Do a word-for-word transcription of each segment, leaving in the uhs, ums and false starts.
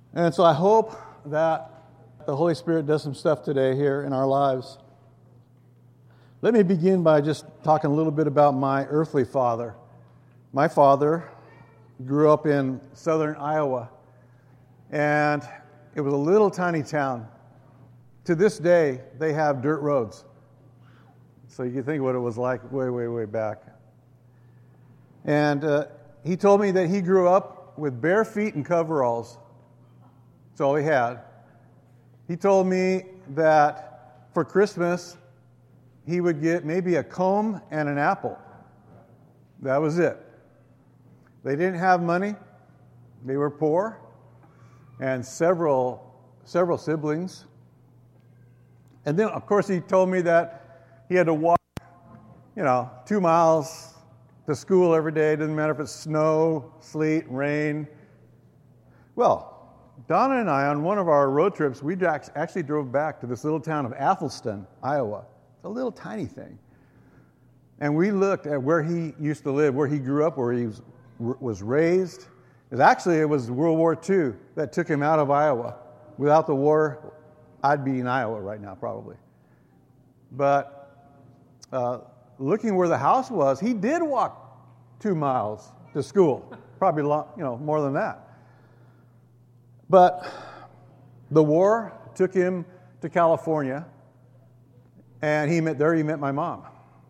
And so I hope that the Holy Spirit does some stuff today here in our lives. Let me begin by just talking a little bit about my earthly father. My father grew up in southern Iowa, and it was a little tiny town. To this day, they have dirt roads. So you can think what it was like way, way, way back. And uh, he told me that he grew up with bare feet and coveralls. That's all he had. He told me that for Christmas, he would get maybe a comb and an apple. That was it. They didn't have money. They were poor. And several, several siblings. And then, of course, he told me that he had to walk, you know, two miles to school every day. Doesn't matter if it's snow, sleet, rain. Well, Donna and I, on one of our road trips, we actually drove back to this little town of Athelstan, Iowa. It's a little tiny thing. And we looked at where he used to live, where he grew up, where he was, was raised. It was actually, it was World War Two that took him out of Iowa. Without the war, I'd be in Iowa right now, probably. But uh, looking where the house was, he did walk two miles to school. Probably, long, you know, more than that. But the war took him to California, and he met there. He met my mom.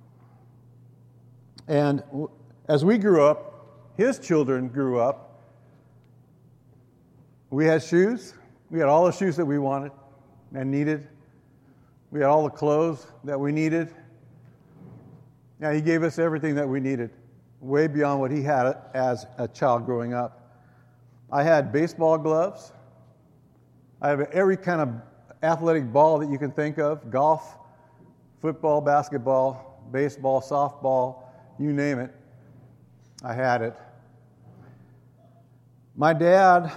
And as we grew up, his children grew up. We had shoes. We had all the shoes that we wanted and needed. We had all the clothes that we needed. Now, he gave us everything that we needed, way beyond what he had as a child growing up. I had baseball gloves. I have every kind of athletic ball that you can think of, golf, football, basketball, baseball, softball, you name it. I had it. My dad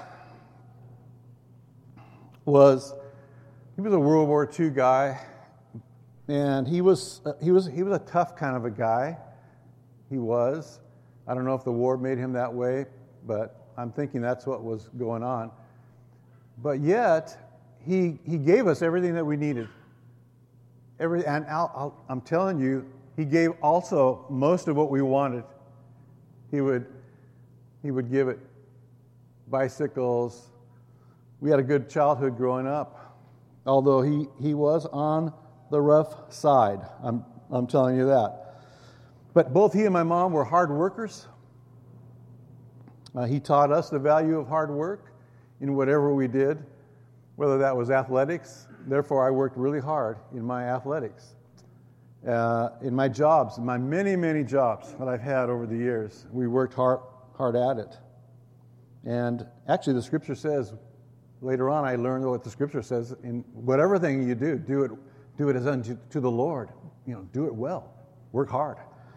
was, he was a World War Two guy, and he was, he was, he was a tough kind of a guy. He was. I don't know if the war made him that way, but I'm thinking that's what was going on. But yet, he he gave us everything that we needed. Every, and I'll, I'll, I'm telling you, he gave also most of what we wanted. He would, he would give it. Bicycles. We had a good childhood growing up, although he, he was on the rough side. I'm I'm telling you that. But both he and my mom were hard workers. Uh, he taught us the value of hard work in whatever we did, whether that was athletics. Therefore, I worked really hard in my athletics, uh, in my jobs, in my many, many jobs that I've had over the years. We worked hard, hard at it. And actually, the Scripture says, later on, I learned what the Scripture says, in whatever thing you do, do it, do it as unto to the Lord. You know, do it well. Work hard.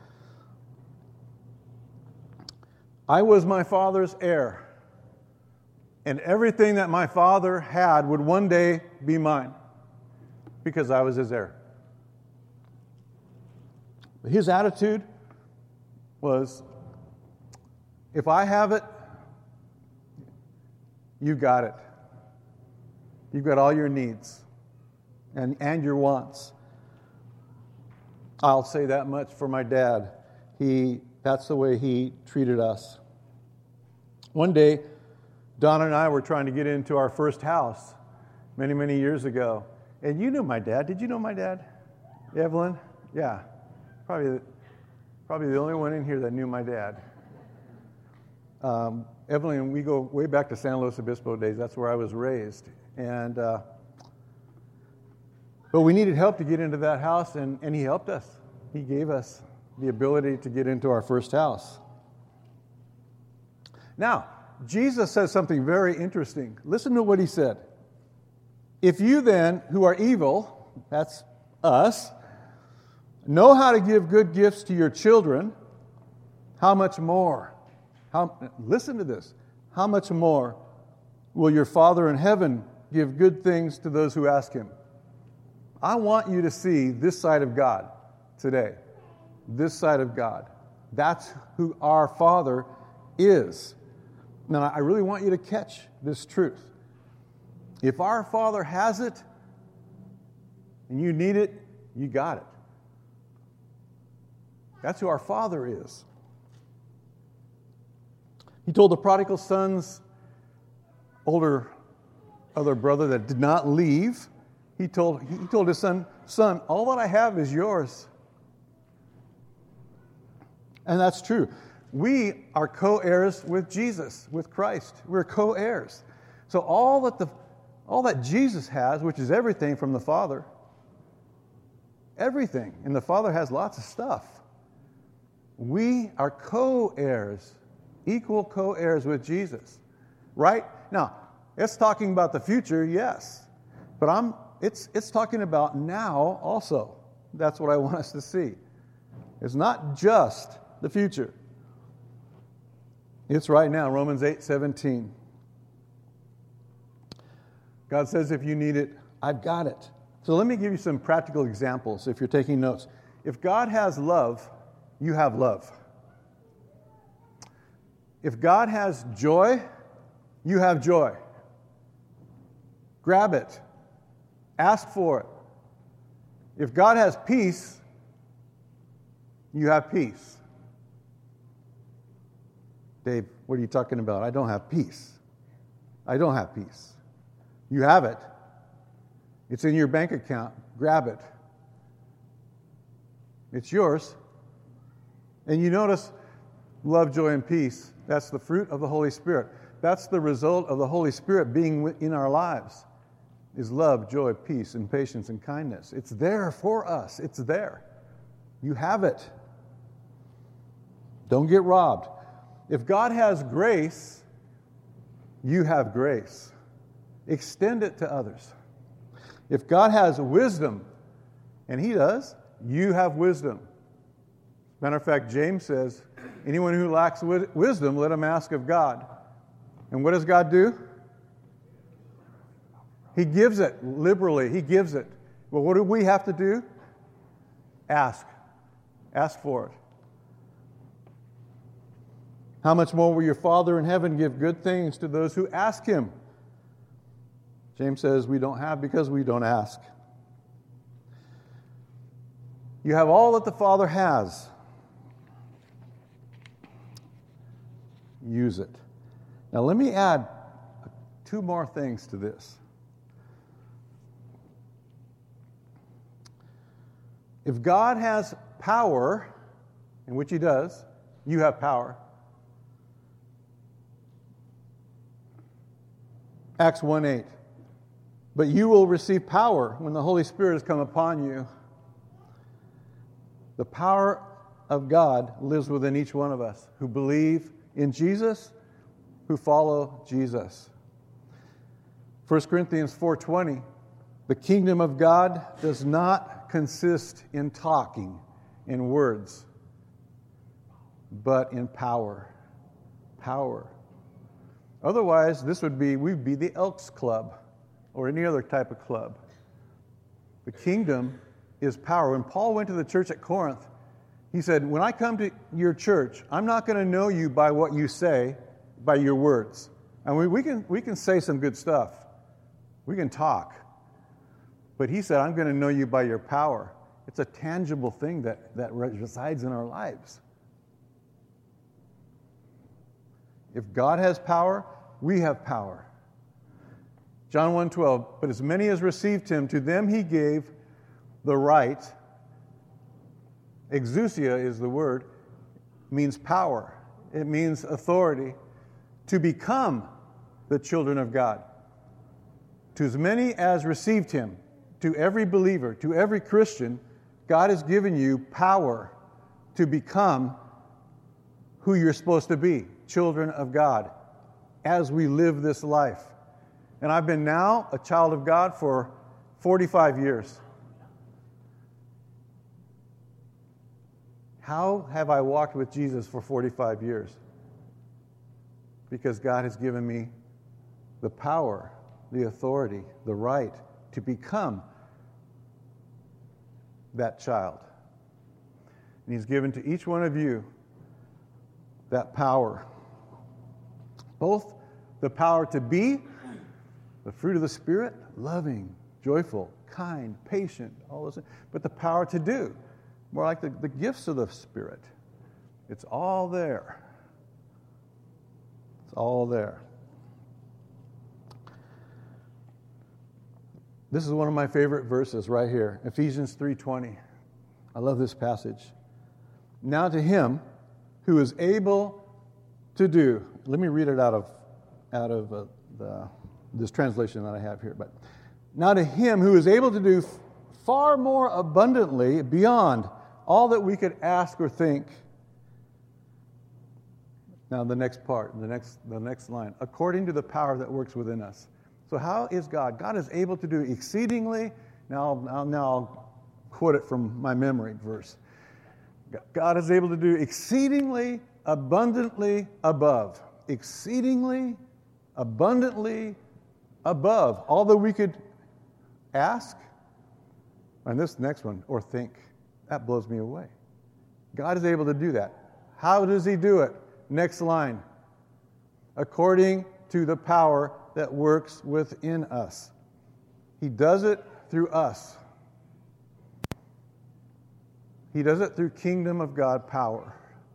I was my father's heir, and everything that my father had would one day be mine because I was his heir. His attitude was, if I have it, you got it. You've got all your needs and, and your wants. I'll say that much for my dad. He That's the way he treated us. One day, Donna and I were trying to get into our first house many, many years ago. And you knew my dad. Did you know my dad? Evelyn? Yeah. Probably, probably the only one in here that knew my dad. Um, Evelyn, we go way back to San Luis Obispo days. That's where I was raised. And uh, but we needed help to get into that house, and, and he helped us. He gave us the ability to get into our first house. Now, Jesus says something very interesting. Listen to what he said. If you then, who are evil, that's us, know how to give good gifts to your children, how much more? How, listen to this. How much more will your Father in heaven give good things to those who ask him? I want you to see this side of God today. This side of God. That's who our Father is. Now, I really want you to catch this truth. If our Father has it and you need it, you got it. That's who our Father is. He told the prodigal son's older other brother that did not leave, he told, he told his son, son, all that I have is yours. And that's true. We are co-heirs with Jesus, with Christ. We're co-heirs. So all that the all that Jesus has, which is everything from the Father, everything, and the Father has lots of stuff. We are co-heirs, equal co-heirs with Jesus. Right? Now, it's talking about the future, yes. But I'm it's it's talking about now also. That's what I want us to see. It's not just the future. It's right now, Romans eight seventeen. God says if you need it, I've got it. So let me give you some practical examples if you're taking notes. If God has love, you have love. If God has joy, you have joy. Grab it. Ask for it. If God has peace, you have peace. Dave, what are you talking about? I don't have peace. I don't have peace. You have it. It's in your bank account. Grab it. It's yours. And you notice love, joy, and peace. That's the fruit of the Holy Spirit. That's the result of the Holy Spirit being in our lives, is love, joy, peace, and patience, and kindness. It's there for us. It's there. You have it. Don't get robbed. If God has grace, you have grace. Extend it to others. If God has wisdom, and He does, you have wisdom. Matter of fact, James says, anyone who lacks wi- wisdom, let him ask of God. And what does God do? He gives it liberally. He gives it. Well, what do we have to do? Ask. Ask for it. How much more will your Father in heaven give good things to those who ask Him? James says we don't have because we don't ask. You have all that the Father has. Use it. Now let me add two more things to this. If God has power, in which He does, you have power. Acts one eight. But you will receive power when the Holy Spirit has come upon you. The power of God lives within each one of us who believe in Jesus, who follow Jesus. First Corinthians four twenty. The kingdom of God does not consist in talking, in words, but in power. Power. Otherwise, this would be, we'd be the Elks Club or any other type of club. The kingdom is power. When Paul went to the church at Corinth, he said, when I come to your church, I'm not going to know you by what you say, by your words. And we, we can we can say some good stuff. We can talk. But he said, I'm going to know you by your power. It's a tangible thing that, that resides in our lives. If God has power, we have power. John one twelve, but as many as received Him, to them He gave the right. Exousia is the word. Means power. It means authority. To become the children of God. To as many as received Him, to every believer, to every Christian, God has given you power to become who you're supposed to be, children of God, as we live this life. And I've been now a child of God for forty-five years. How have I walked with Jesus for forty-five years? Because God has given me the power, the authority, the right to become that child. And He's given to each one of you that power. Both the power to be The fruit of the Spirit, loving, joyful, kind, patient, all those things. But the power to do, more like the, the gifts of the Spirit. It's all there. It's all there. This is one of my favorite verses right here, Ephesians three twenty. I love this passage. Now to him who is able to do, let me read it out of out of uh, the, this translation that I have here. But now to him who is able to do f- far more abundantly beyond all that we could ask or think. Now the next part, the next the next line, according to the power that works within us. So how is God? God is able to do exceedingly. Now, now, now I'll quote it from my memory verse. God is able to do exceedingly, abundantly above. Exceedingly, abundantly above all that we could ask. And this next one, or think. That blows me away. God is able to do that. How does he do it? Next line. According to the power that works within us. He does it through us. He does it through kingdom of God power.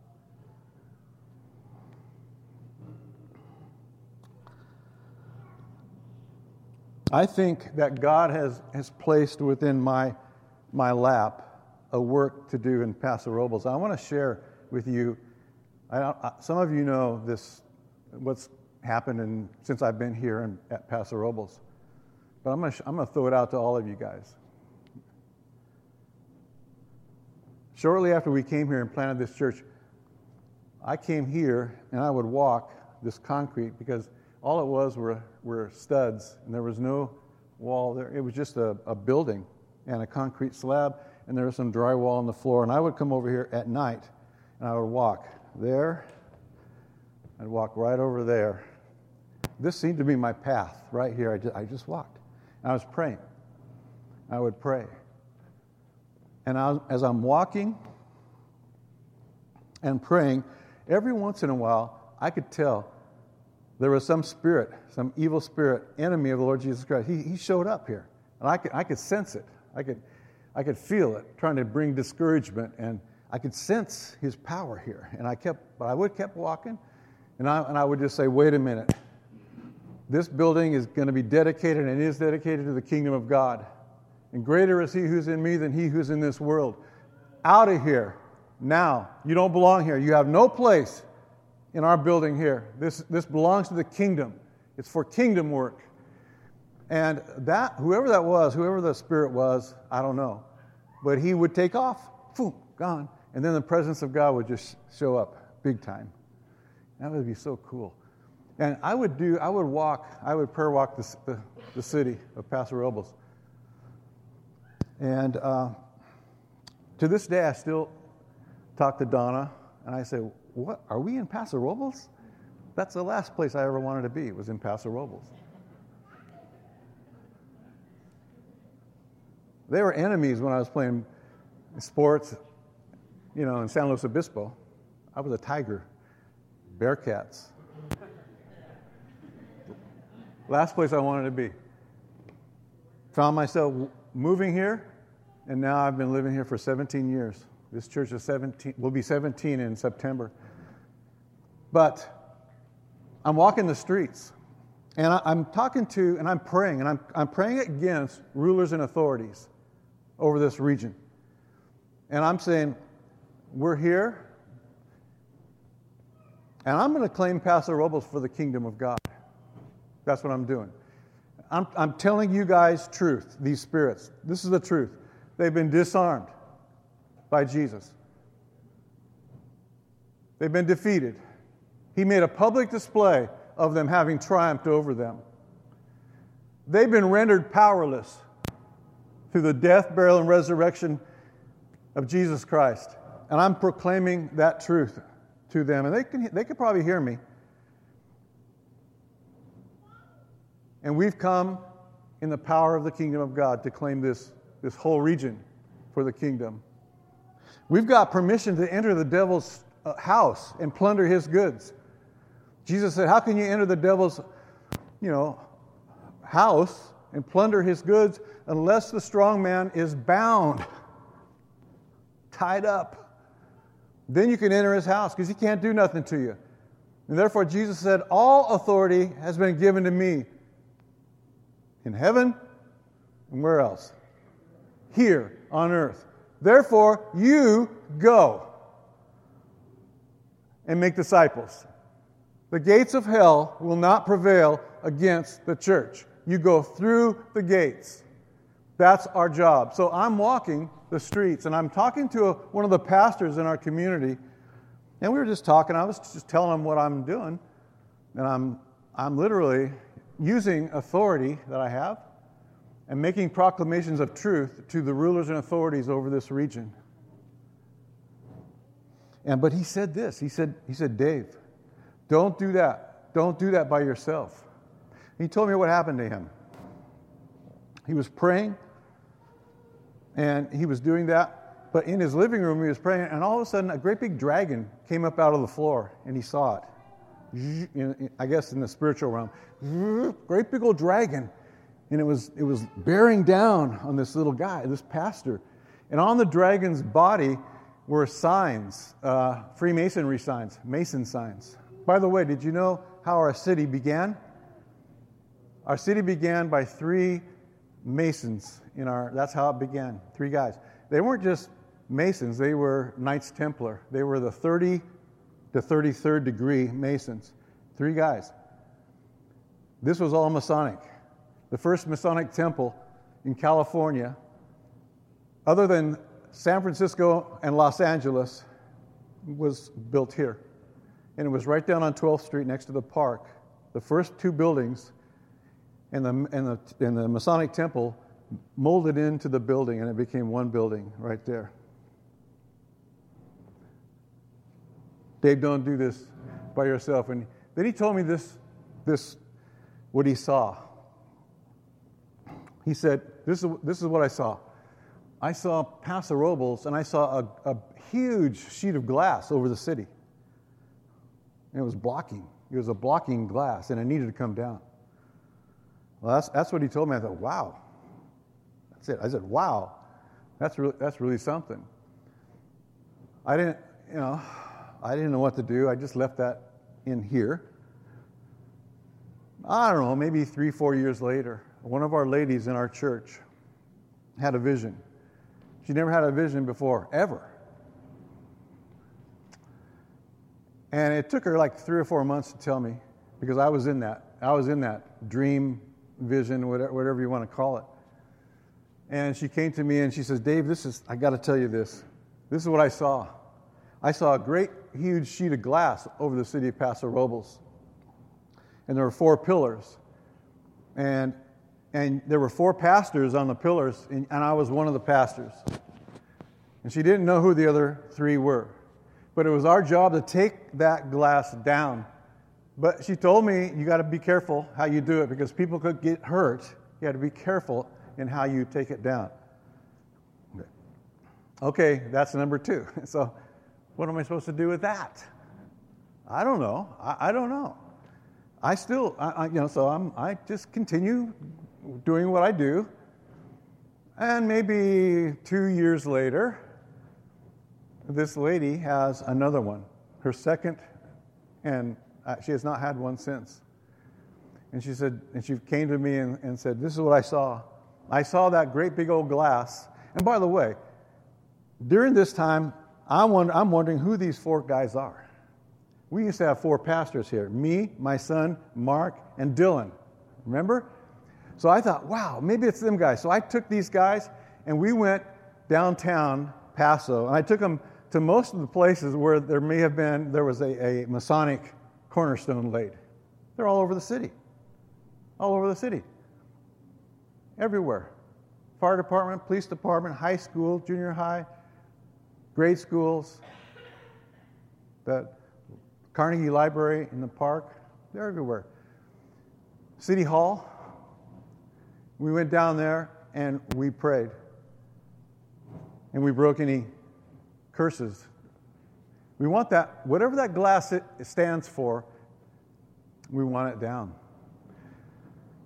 I think that God has, has placed within my, my lap a work to do in Paso Robles. I want to share with you, I, I, some of you know this, what's happened in, since I've been here in, at Paso Robles. But I'm going to I'm going to throw it out to all of you guys. Shortly after we came here and planted this church, I came here and I would walk this concrete because all it was were, were studs and there was no wall there. It was just a, a building and a concrete slab and there was some drywall on the floor. And I would come over here at night and I would walk there. I'd walk right over there. This seemed to be my path right here. I just, I just walked. And I was praying. I would pray. And I was, as I'm walking and praying, every once in a while, I could tell there was some spirit, some evil spirit, enemy of the Lord Jesus Christ. He, he showed up here. And I could, I could sense it. I could, I could feel it, trying to bring discouragement. And I could sense his power here. And I kept, but I would kept walking. And I, and I would just say, wait a minute. This building is going to be dedicated and is dedicated to the kingdom of God. And greater is he who's in me than he who's in this world. Out of here. Now. You don't belong here. You have no place in our building here. This, this belongs to the kingdom. It's for kingdom work. And that, whoever that was, whoever the spirit was, I don't know. But he would take off. Boom, gone. And then the presence of God would just show up big time. That would be so cool. And I would do, I would walk, I would prayer walk the, the, the city of Paso Robles. And uh, to this day, I still talk to Donna, and I say, what, are we in Paso Robles? That's the last place I ever wanted to be, was in Paso Robles. They were enemies when I was playing sports, you know, in San Luis Obispo. I was a Tiger, Bearcats. Last place I wanted to be. Found myself moving here, and now I've been living here for seventeen years. This church is seventeen, will be seventeen in September. But I'm walking the streets, and I, I'm talking to, and I'm praying, and I'm, I'm praying against rulers and authorities over this region. And I'm saying, we're here, and I'm going to claim Paso Robles for the kingdom of God. That's what I'm doing. I'm, I'm telling you guys truth, these spirits. This is the truth. They've been disarmed by Jesus. They've been defeated. He made a public display of them having triumphed over them. They've been rendered powerless through the death, burial, and resurrection of Jesus Christ. And I'm proclaiming that truth to them. And they can, they can probably hear me. And we've come in the power of the kingdom of God to claim this, this whole region for the kingdom. We've got permission to enter the devil's house and plunder his goods. Jesus said, how can you enter the devil's, you know, house and plunder his goods unless the strong man is bound, tied up. Then you can enter his house because he can't do nothing to you. And therefore Jesus said, all authority has been given to me in heaven and where else? Here on earth. Therefore you go and make disciples. The gates of hell will not prevail against the church. You go through the gates. That's our job. So I'm walking the streets, and I'm talking to a, one of the pastors in our community, and we were just talking. I was just telling him what I'm doing, and I'm I'm literally using authority that I have and making proclamations of truth to the rulers and authorities over this region. And but he said this. He said, he said, Dave, don't do that. Don't do that by yourself. He told me what happened to him. He was praying, and he was doing that, but in his living room he was praying, and all of a sudden a great big dragon came up out of the floor, and he saw it. I guess in the spiritual realm. Great big old dragon. And it was it was bearing down on this little guy, this pastor. And on the dragon's body were signs, uh, Freemasonry signs, Mason signs. By the way, did you know how our city began? Our city began by three Masons in our, that's how it began, three guys. They weren't just Masons, they were Knights Templar. They were the thirty to thirty-third degree Masons. Three guys. This was all Masonic. The first Masonic temple in California, other than San Francisco and Los Angeles, was built here. And it was right down on twelfth Street next to the park. The first two buildings and the, and the, and the Masonic temple molded into the building, and it became one building right there. Dave, don't do this by yourself. And then he told me this, this what he saw. He said, this is, this is what I saw. I saw Paso Robles, and I saw a, a huge sheet of glass over the city. And it was blocking. It was a blocking glass, and it needed to come down. Well, that's, that's what he told me. I thought, wow. That's it. I said, wow. That's really, that's really something. I didn't, you know, I didn't know what to do. I just left that in here. I don't know, maybe three, four years later, one of our ladies in our church had a vision. She never had a vision before, ever. And it took her like three or four months to tell me, because I was in that. I was in that dream, vision, whatever, whatever you want to call it. And she came to me and she says, Dave, this is, I got to tell you this. This is what I saw. I saw a great, huge sheet of glass over the city of Paso Robles. And there were four pillars. And and there were four pastors on the pillars, and, and I was one of the pastors. And she didn't know who the other three were. But it was our job to take that glass down. But she told me, you got to be careful how you do it, because people could get hurt. You got to be careful in how you take it down. Okay, that's number two. So what am I supposed to do with that? I don't know. I, I don't know. I still, I, I, you know, so I'm, I just continue doing what I do. And maybe two years later, this lady has another one, her second, and uh, she has not had one since. And she said, and she came to me and, and said, this is what I saw. I saw that great big old glass. And by the way, during this time, I'm, wonder, I'm wondering who these four guys are. We used to have four pastors here, me, my son, Mark, and Dylan. Remember? So I thought, wow, maybe it's them guys. So I took these guys, and we went downtown Paso, and I took them to most of the places where there may have been, there was a, a Masonic cornerstone laid. They're all over the city. All over the city. Everywhere. Fire department, police department, high school, junior high, grade schools, the Carnegie Library in the park, they're everywhere. City Hall, we went down there and we prayed. And we broke any curses. We want that, whatever that glass it stands for, we want it down.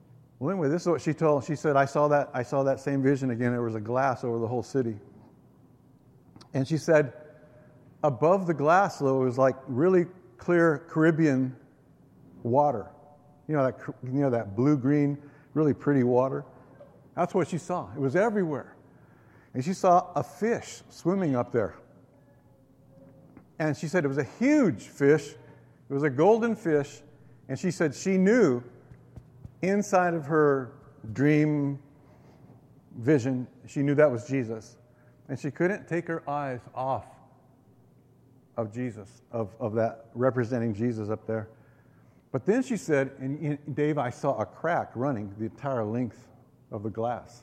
Well, anyway, this is what she told. She said, I saw that, I saw that same vision again. There was a glass over the whole city. And she said, above the glass, though, it was like really clear Caribbean water. You know, that, you know, that blue-green, really pretty water. That's what she saw. It was everywhere. And she saw a fish swimming up there. And she said it was a huge fish. It was a golden fish. And she said she knew inside of her dream vision, she knew that was Jesus. And she couldn't take her eyes off of Jesus, of, of that representing Jesus up there. But then she said, and Dave, I saw a crack running the entire length of the glass.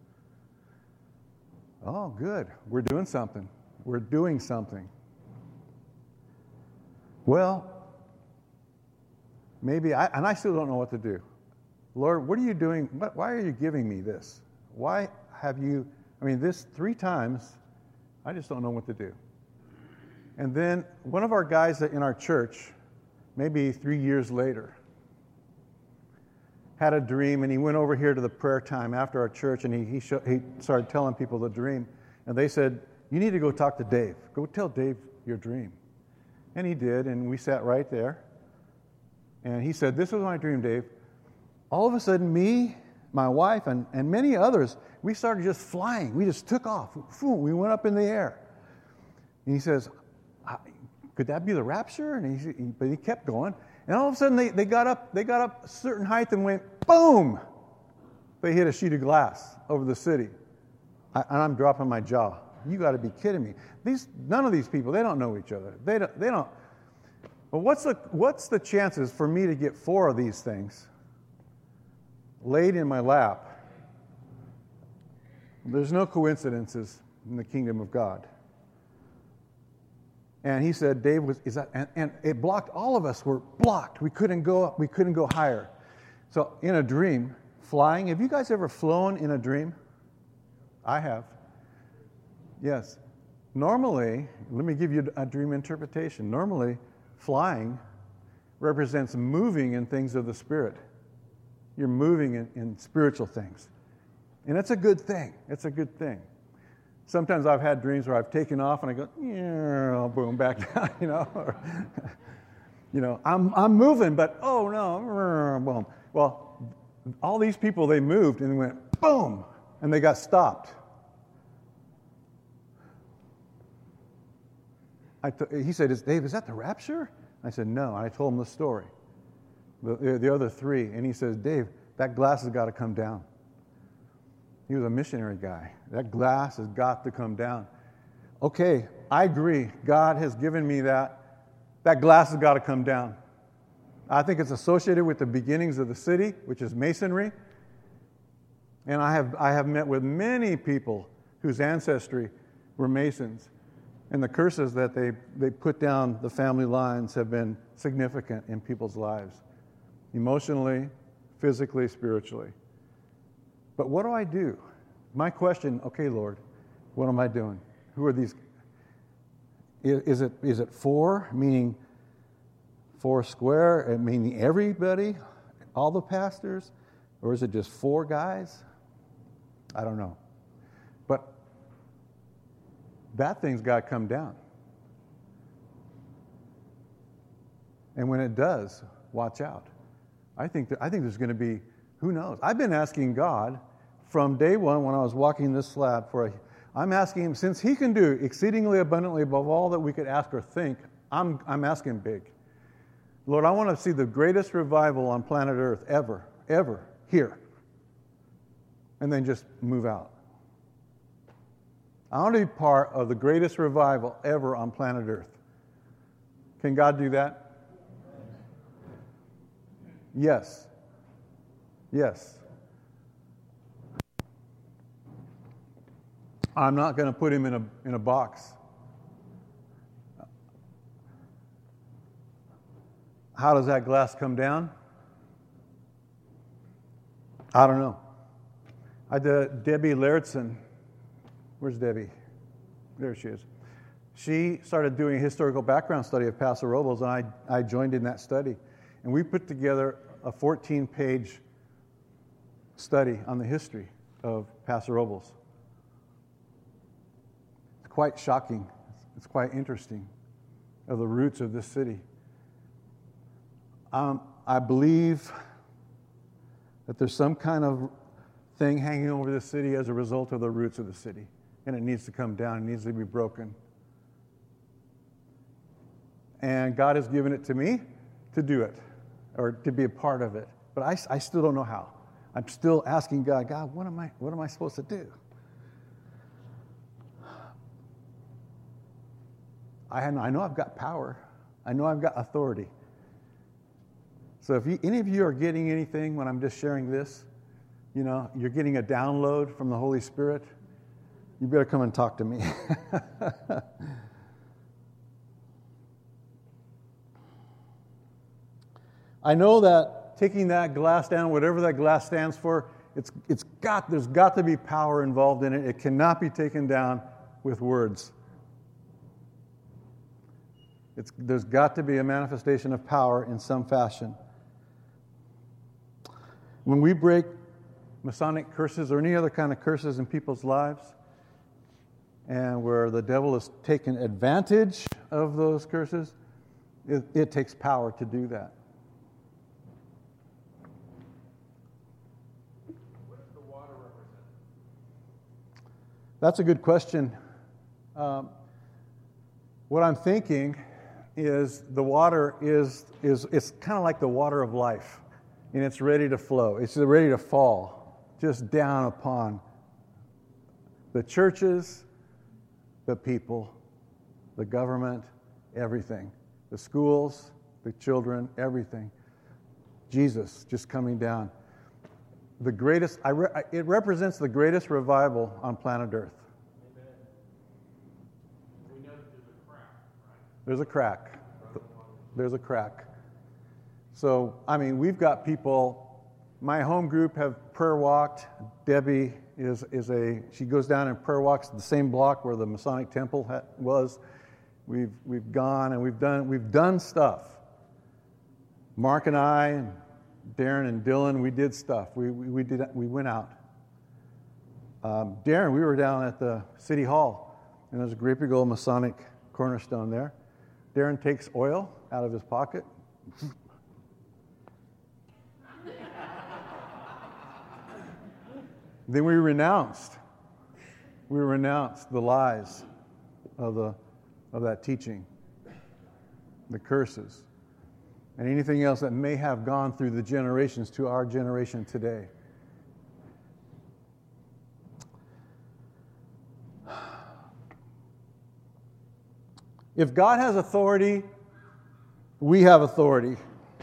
Oh, good. We're doing something. We're doing something. Well, maybe, I, and I still don't know what to do. Lord, what are you doing? Why are you giving me this? Why have you, I mean, this three times, I just don't know what to do. And then one of our guys in our church, maybe three years later, had a dream, and he went over here to the prayer time after our church, and he he, show, he started telling people the dream. And they said, you need to go talk to Dave. Go tell Dave your dream. And he did, and we sat right there. And he said, this was my dream, Dave. All of a sudden, me, my wife, and, and many others, we started just flying. We just took off. We went up in the air. And he says, could that be the rapture? And he, he, but he kept going. And all of a sudden, they, they got up. They got up a certain height and went boom. They hit a sheet of glass over the city, I, and I'm dropping my jaw. You got to be kidding me! These none of these people, they don't know each other. They don't. They don't. But what's the what's the chances for me to get four of these things laid in my lap? There's no coincidences in the kingdom of God. And he said, Dave was, is that, and, and it blocked, all of us were blocked. We couldn't go up, we couldn't go higher. So in a dream, flying, have you guys ever flown in a dream? I have. Yes. Normally, let me give you a dream interpretation. Normally, flying represents moving in things of the Spirit. You're moving in, in spiritual things. And it's a good thing. It's a good thing. Sometimes I've had dreams where I've taken off and I go, yeah, boom, back down, you know. Or, you know, I'm I'm moving, but oh no, boom. Well, all these people, they moved and went boom, and they got stopped. I t- he said, is, Dave, is that the rapture? I said, no. And I told him the story, the, the, the other three. And he says, Dave, that glass has got to come down. He was a missionary guy. That glass has got to come down. Okay, I agree. God has given me that. That glass has got to come down. I think it's associated with the beginnings of the city, which is masonry. And I have I have met with many people whose ancestry were Masons. And the curses that they, they put down the family lines have been significant in people's lives, emotionally, physically, spiritually. But what do I do? My question, okay, Lord, what am I doing? Who are these? Is it is it four, meaning four square, meaning everybody, all the pastors? Or is it just four guys? I don't know. But that thing's got to come down. And when it does, watch out. I think that, I think there's going to be, who knows? I've been asking God from day one when I was walking this slab for a, I'm asking him, since he can do exceedingly abundantly above all that we could ask or think, I'm I'm asking big. Lord, I want to see the greatest revival on planet Earth ever, ever, here. And then just move out. I want to be part of the greatest revival ever on planet Earth. Can God do that? Yes. Yes. I'm not going to put him in a in a box. How does that glass come down? I don't know. I did Debbie Lairdson. Where's Debbie? There she is. She started doing a historical background study of Paso Robles, and I, I joined in that study. And we put together a fourteen-page study on the history of Paso Robles. It's quite shocking. It's quite interesting of the roots of this city. Um, I believe that there's some kind of thing hanging over the city as a result of the roots of the city. And it needs to come down. It needs to be broken. And God has given it to me to do it, or to be a part of it. But I, I still don't know how. I'm still asking God, God, what am I, what am I supposed to do? I, have, I know I've got power. I know I've got authority. So if you, any of you are getting anything when I'm just sharing this, you know, you're getting a download from the Holy Spirit, you better come and talk to me. I know that taking that glass down, whatever that glass stands for, it's it's got there's got to be power involved in it. It cannot be taken down with words. It's, there's got to be a manifestation of power in some fashion. When we break Masonic curses or any other kind of curses in people's lives, and where the devil has taken advantage of those curses, it, it takes power to do that. What does the water represent? That's a good question. Um, what I'm thinking is the water is is it's kind of like the water of life, and it's ready to flow. It's ready to fall just down upon the churches, the people, the government, everything, the schools, the children, everything. Jesus just coming down. The greatest. I re, it represents the greatest revival on planet Earth. There's a crack. There's a crack. So, I mean, we've got people, my home group have prayer walked. Debbie is, is a, she goes down and prayer walks the same block where the Masonic Temple ha- was. We've we've gone and we've done we've done stuff. Mark and I and Darren and Dylan, we did stuff. We we, we did we went out. Um, Darren, we were down at the City Hall, and there's a great big old Masonic cornerstone there. Darren takes oil out of his pocket. Then we renounced. We renounced the lies of the of that teaching, the curses, and anything else that may have gone through the generations to our generation today. If God has authority, we have authority.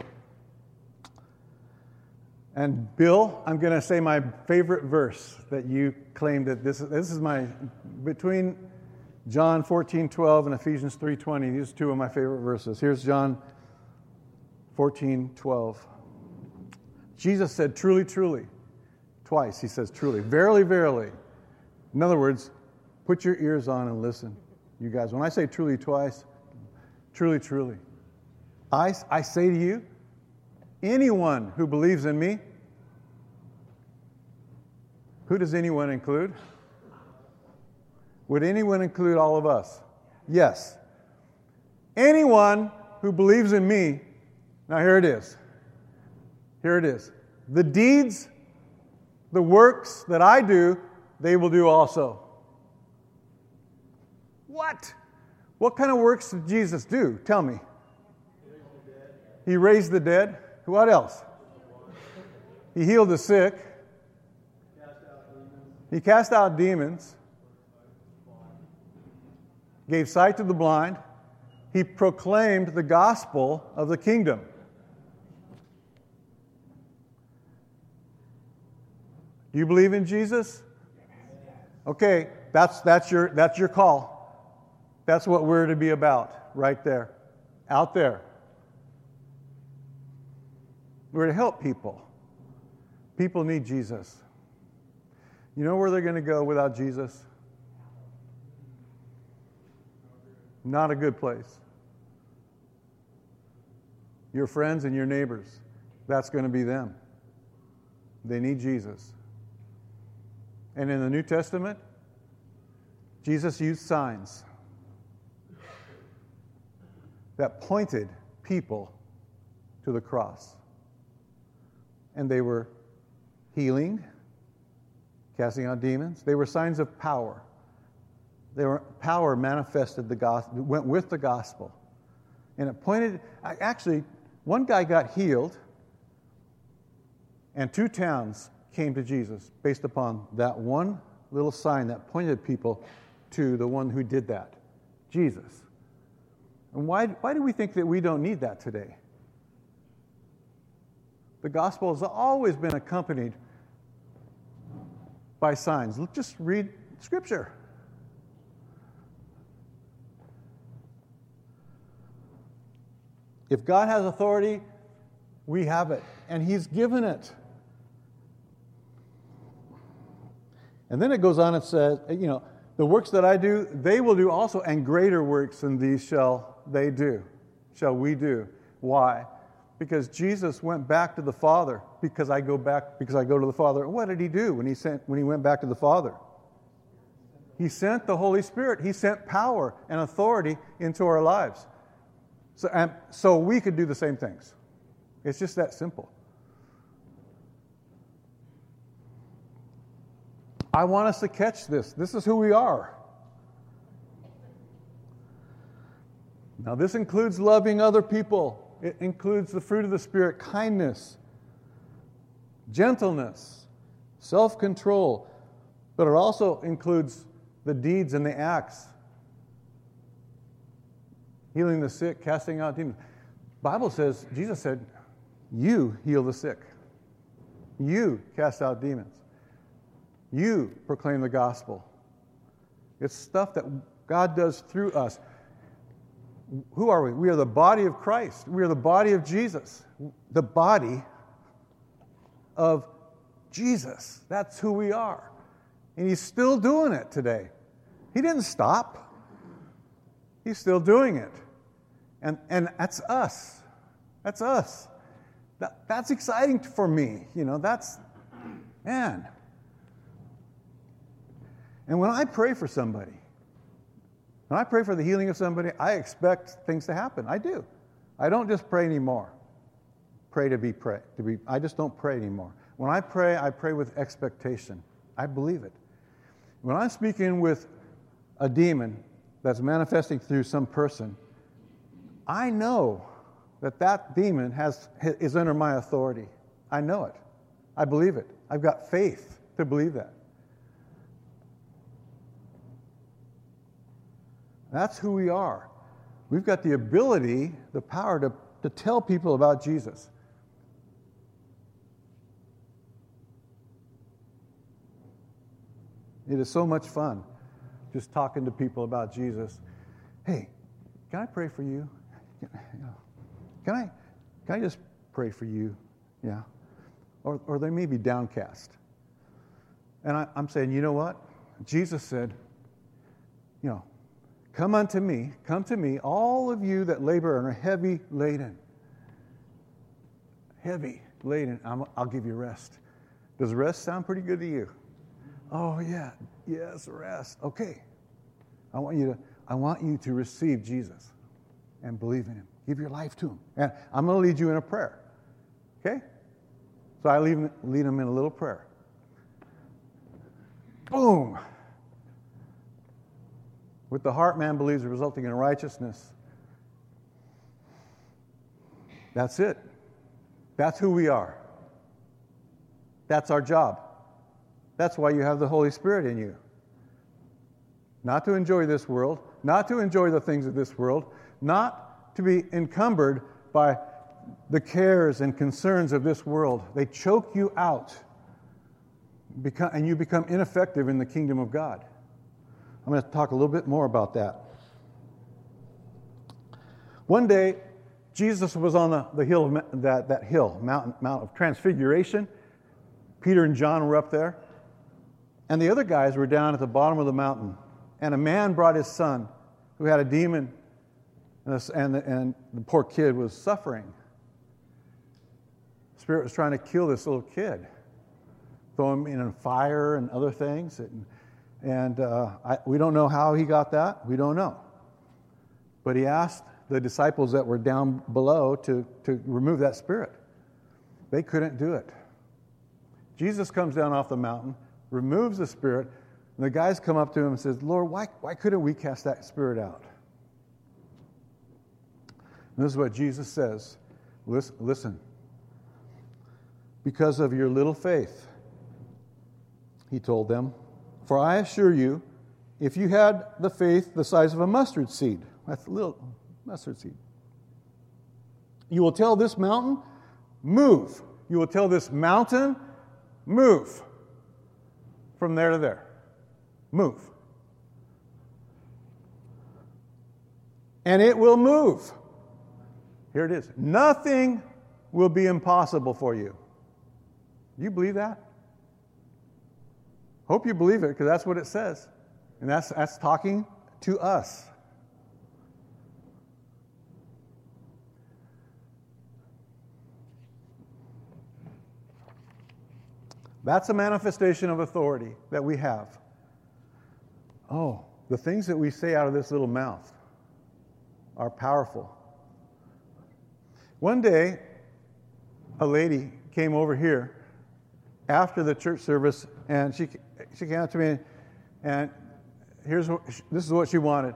And Bill, I'm going to say my favorite verse that you claimed that this is, this is my, between John fourteen twelve and Ephesians three twenty, these are two of my favorite verses. Here's John fourteen twelve. Jesus said, truly, truly. Twice he says, truly. Verily, verily. In other words, put your ears on and listen. You guys, when I say truly twice, truly, truly. I, I say to you, anyone who believes in me, who does anyone include? Would anyone include all of us? Yes. Anyone who believes in me, now here it is. Here it is. The deeds, the works that I do, they will do also. What? What kind of works did Jesus do? Tell me. He raised the dead. What else? He healed the sick. He cast out demons. Gave sight to the blind. He proclaimed the gospel of the kingdom. Do you believe in Jesus? Okay, that's that's your that's your call. That's what we're to be about, right there, out there. We're to help people. People need Jesus. You know where they're going to go without Jesus? Not a good place. Your friends and your neighbors, that's going to be them. They need Jesus. And in the New Testament, Jesus used signs that pointed people to the cross. And they were healing, casting out demons. They were signs of power. They were power manifested the gospel, went with the gospel. And it pointed, actually, one guy got healed, and two towns came to Jesus based upon that one little sign that pointed people to the one who did that, Jesus. And why, why do we think that we don't need that today? The gospel has always been accompanied by signs. Just read Scripture. If God has authority, we have it, and He's given it. And then it goes on and says, you know, the works that I do, they will do also, and greater works than these shall they do, shall we do. Why? Because Jesus went back to the Father, because I go back, because I go to the Father. And what did He do when he sent, when He went back to the Father? He sent the Holy Spirit. He sent power and authority into our lives. So, and so we could do the same things. It's just that simple. I want us to catch this. This is who we are. Now, this includes loving other people. It includes the fruit of the Spirit, kindness, gentleness, self-control. But it also includes the deeds and the acts. Healing the sick, casting out demons. The Bible says, Jesus said, you heal the sick. You cast out demons. You proclaim the gospel. It's stuff that God does through us. Who are we? We are the body of Christ. We are the body of Jesus. The body of Jesus. That's who we are. And He's still doing it today. He didn't stop. He's still doing it. And and that's us. That's us. That, that's exciting for me. You know, that's, man. And when I pray for somebody, when I pray for the healing of somebody, I expect things to happen. I do. I don't just pray anymore. Pray to be pray. To be. I just don't pray anymore. When I pray, I pray with expectation. I believe it. When I'm speaking with a demon that's manifesting through some person, I know that that demon has is under my authority. I know it. I believe it. I've got faith to believe that. That's who we are. We've got the ability, the power to, to tell people about Jesus. It is so much fun just talking to people about Jesus. Hey, can I pray for you? Can I, can I just pray for you? Yeah. Or, or they may be downcast. And I, I'm saying, you know what? Jesus said, you know, come unto me, come to me, all of you that labor and are heavy laden. Heavy laden, I'm, I'll give you rest. Does rest sound pretty good to you? Oh yeah, yes, rest. Okay. I want you to, I want you to receive Jesus and believe in Him. Give your life to Him. And I'm going to lead you in a prayer. Okay? So I lead, lead them in a little prayer. Boom! With the heart man believes, resulting in righteousness. That's it. That's who we are. That's our job. That's why you have the Holy Spirit in you. Not to enjoy this world, not to enjoy the things of this world, not to be encumbered by the cares and concerns of this world. They choke you out, and you become ineffective in the kingdom of God. I'm going to talk a little bit more about that. One day, Jesus was on the, the hill, of, that, that hill, Mount, Mount of Transfiguration. Peter and John were up there. And the other guys were down at the bottom of the mountain. And a man brought his son who had a demon, and the, and the, and the poor kid was suffering. The Spirit was trying to kill this little kid. throw him in a fire and other things. And, and uh, I, we don't know how he got that. We don't know. But he asked the disciples that were down below to, to remove that spirit. They couldn't do it. Jesus comes down off the mountain, removes the spirit, and the guys come up to him and says, Lord, why, why couldn't we cast that spirit out? And this is what Jesus says. Listen, listen. Because of your little faith, he told them, for I assure you, if you had the faith the size of a mustard seed, that's a little mustard seed, you will tell this mountain, move. You will tell this mountain, move. From there to there. Move. And it will move. Here it is. Nothing will be impossible for you. Do you believe that? Hope you believe it, because that's what it says. And that's, that's talking to us. That's a manifestation of authority that we have. Oh, the things that we say out of this little mouth are powerful. One day, a lady came over here after the church service, and she she came up to me, and here's what, this is what she wanted.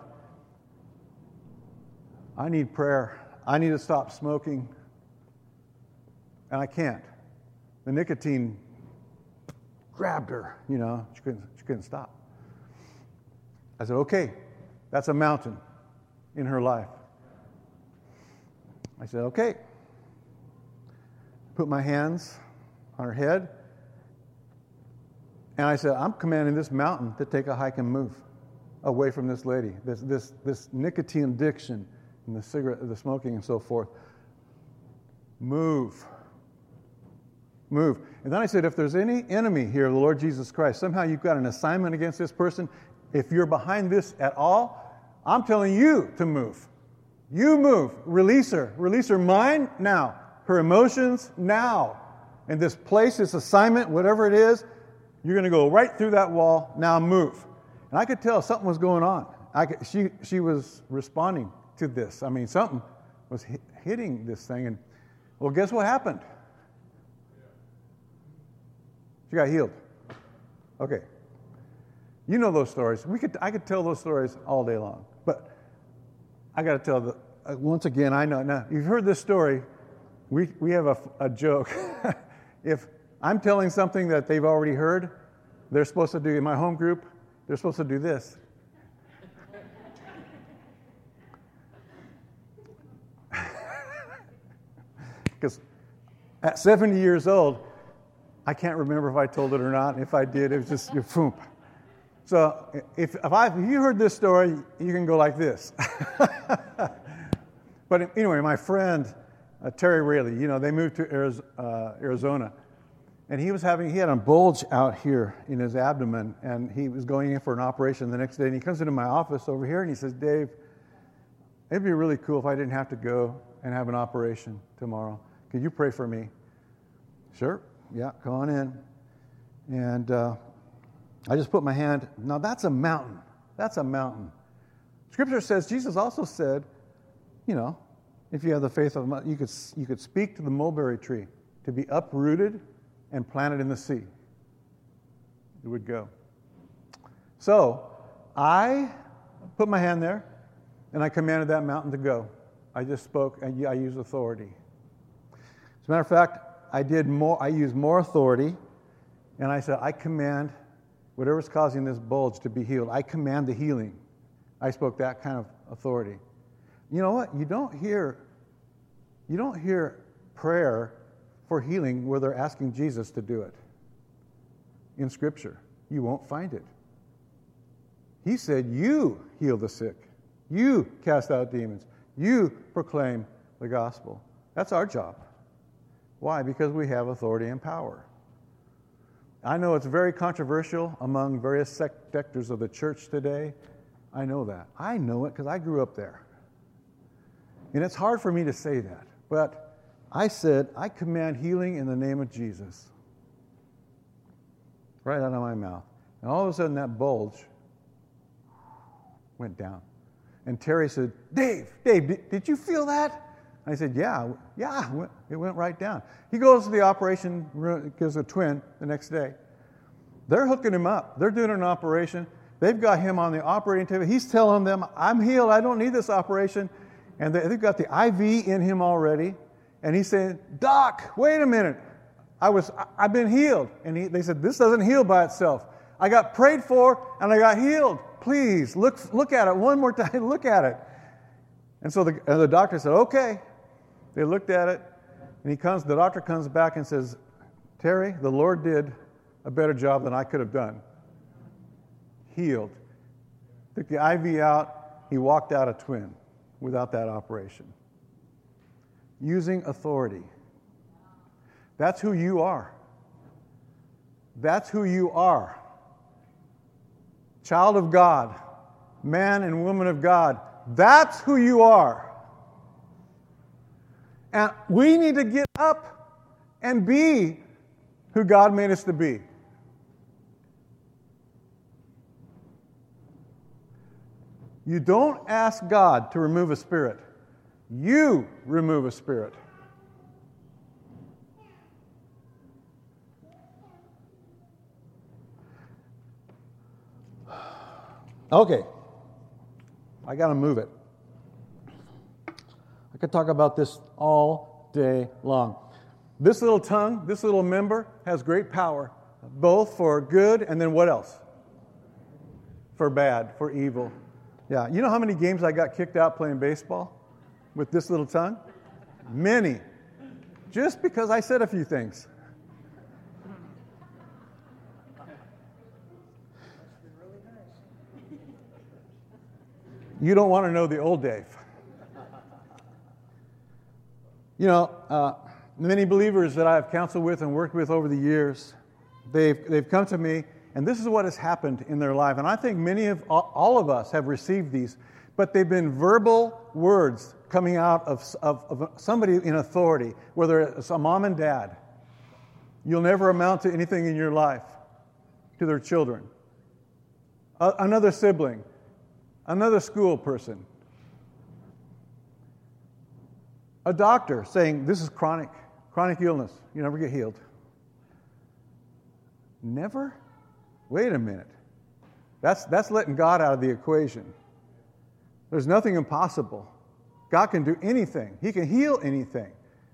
I need prayer. I need to stop smoking, and I can't. The nicotine grabbed her, you know, she couldn't, she couldn't stop. I said, okay, that's a mountain in her life. I said, okay. Put my hands on her head, and I said, I'm commanding this mountain to take a hike and move away from this lady, this this this nicotine addiction and the cigarette, the smoking and so forth. Move. Move. And then I said, if there's any enemy here, the Lord Jesus Christ, somehow you've got an assignment against this person, if you're behind this at all, I'm telling you to move. You move. Release her. Release her mind now. Her emotions now. And this place, this assignment, whatever it is, you're going to go right through that wall. Now move. And I could tell something was going on. I could, she, she was responding to this. I mean, something was hit, hitting this thing. And, well, guess what happened? She got healed. Okay. You know those stories. We could, I could tell those stories all day long. But I got to tell the, uh, once again, I know. Now, you've heard this story. We, we have a, a joke. If I'm telling something that they've already heard, they're supposed to do, in my home group, they're supposed to do this. Because at seventy years old, I can't remember if I told it or not. If I did, it was just your foom. So if, if, I, if you heard this story, you can go like this. But anyway, my friend, uh, Terry Rayleigh, you know, they moved to Arizona, uh, Arizona. And he was having, he had a bulge out here in his abdomen, and he was going in for an operation the next day. And he comes into my office over here, and he says, Dave, it'd be really cool if I didn't have to go and have an operation tomorrow. Could you pray for me? Sure. Yeah, come on in. And uh, I just put my hand. Now, that's a mountain. That's a mountain. Scripture says, Jesus also said, you know, if you have the faith of, you could, you could speak to the mulberry tree to be uprooted and planted in the sea. It would go. So, I put my hand there, and I commanded that mountain to go. I just spoke, and I used authority. As a matter of fact, I did more. I used more authority, and I said, I command whatever's causing this bulge to be healed. I command the healing. I spoke that kind of authority. You know what? You don't hear, you don't hear prayer for healing where they're asking Jesus to do it. In Scripture, you won't find it. He said, you heal the sick. You cast out demons. You proclaim the gospel. That's our job. Why? Because we have authority and power. I know it's very controversial among various sectors of the church today. I know that. I know it because I grew up there. And it's hard for me to say that. But I said, I command healing in the name of Jesus. right out of my mouth. And all of a sudden that bulge went down. And Terry said, Dave, Dave, did, did you feel that? I said, yeah, yeah, it went right down. He goes to the operation room, gives a twin the next day. They're hooking him up. They're doing an operation. They've got him on the operating table. He's telling them, I'm healed. I don't need this operation. And they, they've got the I V in him already. And he's saying, Doc, wait a minute. I was, I've been healed. And he, they said, this doesn't heal by itself. I got prayed for and I got healed. Please, look, look at it one more time. Look at it. And so the, and the doctor said, okay. They looked at it. And he comes, the doctor comes back and says, Terry, the Lord did a better job than I could have done. Healed. Took the I V out. He walked out a twin without that operation. Using authority. That's who you are. That's who you are. Child of God, man and woman of God. That's who you are. And we need to get up and be who God made us to be. You don't ask God to remove a spirit. You remove a spirit. Okay. I got to move it. I could talk about this all day long. This little tongue, this little member has great power, both for good and then what else? For bad, for evil. Yeah, you know how many games I got kicked out playing baseball with this little tongue? Many. Just because I said a few things. You don't want to know the old Dave. You know, uh, many believers that I have counseled with and worked with over the years, they've, they've come to me, and this is what has happened in their life. And I think many of, all of us have received these, but they've been verbal words coming out of, of, of somebody in authority, whether it's a mom and dad. You'll never amount to anything in your life, to their children. A, another sibling, another school person. A doctor saying, this is chronic, chronic illness. You never get healed. Never? Wait a minute. That's, that's letting God out of the equation. There's nothing impossible. God can do anything. He can heal anything.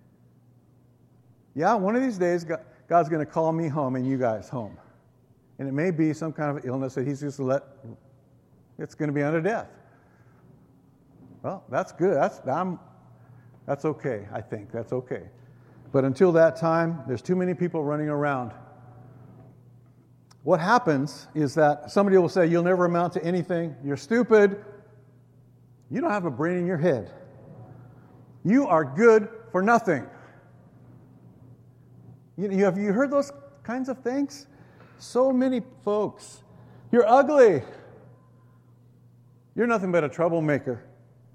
Yeah, one of these days, God, God's going to call me home and you guys home. And it may be some kind of illness that he's just let, it's going to be unto death. Well, that's good. That's, I'm, that's okay, I think. That's okay. But until that time, there's too many people running around. What happens is that somebody will say, you'll never amount to anything. You're stupid. You don't have a brain in your head. You are good for nothing. You, you, have you heard those kinds of things? So many folks. You're ugly. You're nothing but a troublemaker.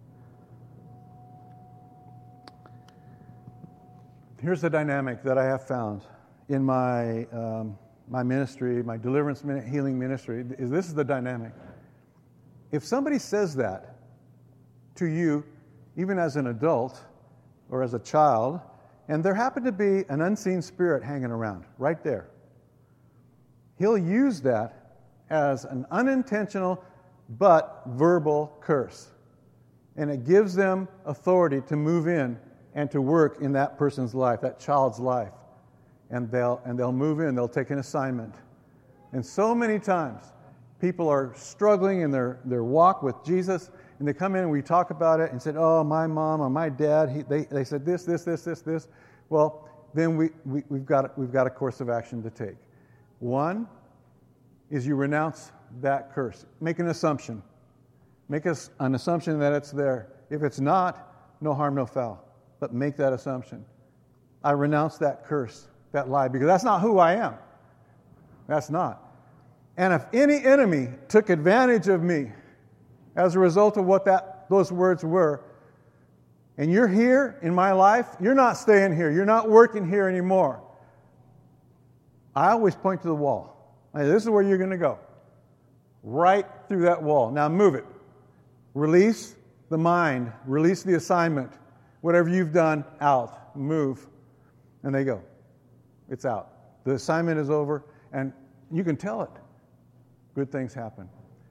Here's the dynamic that I have found in my um, my ministry, my deliverance healing ministry. Is this is the dynamic. If somebody says that to you, even as an adult or as a child, and there happened to be an unseen spirit hanging around right there, he'll use that as an unintentional but verbal curse. And it gives them authority to move in and to work in that person's life, that child's life. And they'll and they'll move in, they'll take an assignment. And so many times, people are struggling in their, their walk with Jesus, and they come in and we talk about it and said, oh, my mom or my dad, he, they, they said this, this, this, this, this. Well, then we, we, we've got we've got a course of action to take. One is you renounce that curse. Make an assumption. Make a, an assumption that it's there. If it's not, no harm, no foul. But make that assumption. I renounce that curse, that lie, because that's not who I am. That's not. And if any enemy took advantage of me as a result of what that those words were, and you're here in my life, you're not staying here. You're not working here anymore. I always point to the wall. Hey, this is where you're going to go. Right through that wall. Now move it. Release the mind. Release the assignment. Whatever you've done, out. Move. And they go. It's out. The assignment is over, and you can tell it. Good things happen.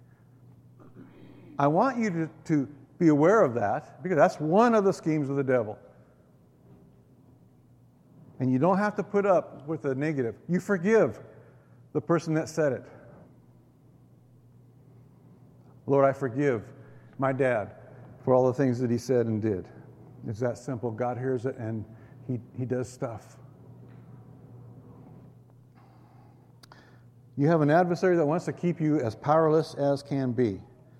I want you to, to be aware of that, because that's one of the schemes of the devil. And you don't have to put up with the negative. You forgive the person that said it. Lord, I forgive my dad for all the things that he said and did. It's that simple. God hears it, and he, he does stuff. You have an adversary that wants to keep you as powerless as can be.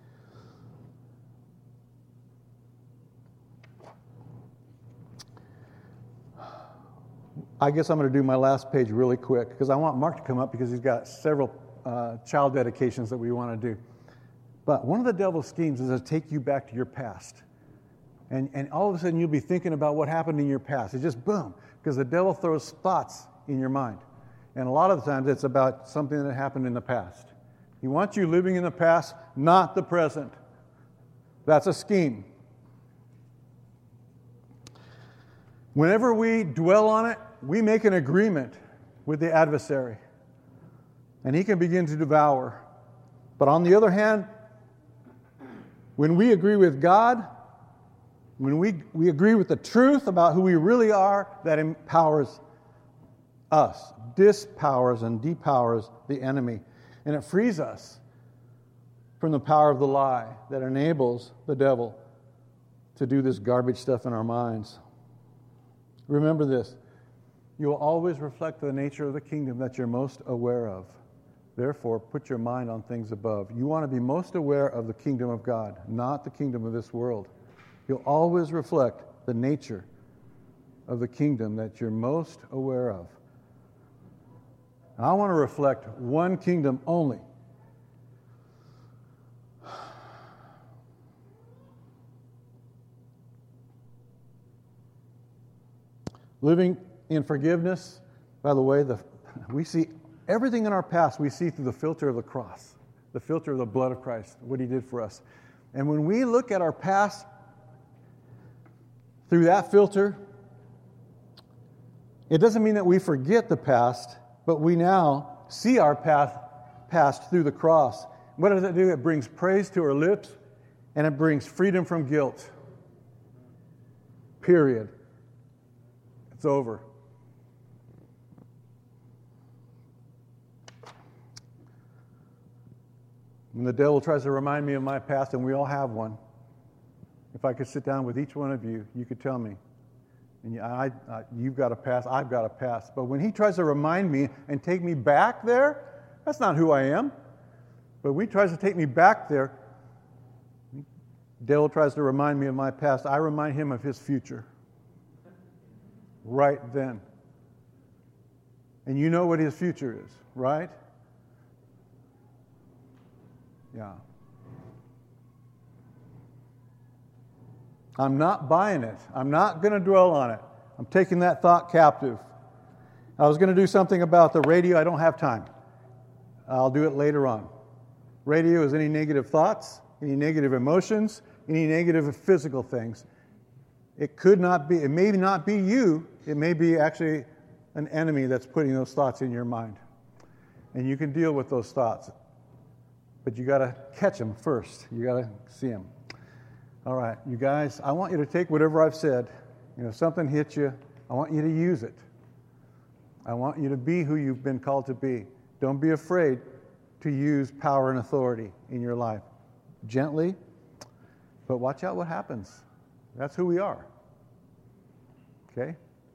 I guess I'm going to do my last page really quick because I want Mark to come up because he's got several uh, child dedications that we want to do. But one of the devil's schemes is to take you back to your past. And, and all of a sudden you'll be thinking about what happened in your past. It's just boom, because the devil throws thoughts in your mind. And a lot of the times it's about something that happened in the past. He wants you living in the past, not the present. That's a scheme. Whenever we dwell on it, we make an agreement with the adversary, and he can begin to devour. But on the other hand, when we agree with God, when we, we agree with the truth about who we really are, that empowers us, dispowers and depowers the enemy, and it frees us from the power of the lie that enables the devil to do this garbage stuff in our minds. Remember this. You will always reflect the nature of the kingdom that you're most aware of. Therefore, put your mind on things above. You want to be most aware of the kingdom of God, not the kingdom of this world. You'll always reflect the nature of the kingdom that you're most aware of. And I want to reflect one kingdom only. Living in forgiveness, by the way, the, we see everything in our past we see through the filter of the cross, the filter of the blood of Christ, what he did for us. And when we look at our past through that filter, it doesn't mean that we forget the past, but we now see our path past through the cross. What does it do? It brings praise to our lips, and it brings freedom from guilt. Period. It's over. When the devil tries to remind me of my past, and we all have one, if I could sit down with each one of you, you could tell me. And you, I, I, you've got a past, I've got a past. But when he tries to remind me and take me back there, that's not who I am. But when he tries to take me back there, the devil tries to remind me of my past. I remind him of his future. Right then. And you know what his future is, right? Yeah. I'm not buying it. I'm not going to dwell on it. I'm taking that thought captive. I was going to do something about the radio. I don't have time. I'll do it later on. Radio is any negative thoughts, any negative emotions, any negative physical things. It could not be, it may not be you. It may be actually an enemy that's putting those thoughts in your mind. And you can deal with those thoughts. But you got to catch them first. You got to see them. All right, you guys, I want you to take whatever I've said. You know, if something hits you, I want you to use it. I want you to be who you've been called to be. Don't be afraid to use power and authority in your life. Gently, but watch out what happens. That's who we are. Okay?